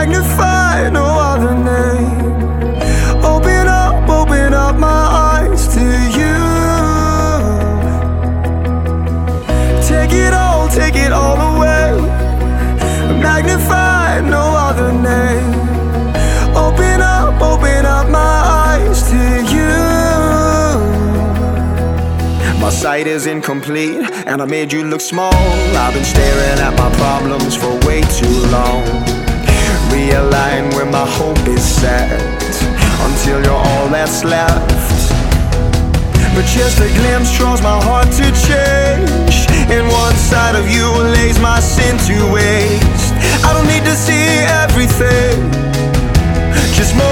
magnify, no other name. Open up my eyes to you. Take it all away. Magnify, no other name. Open up my eyes to you. My sight is incomplete, and I made you look small. I've been staring at my problems for way too long. Realign where my hope is set, until you're all that's left. But just a glimpse draws my heart to change, and one side of you lays my sin to waste. I don't need to see everything, just more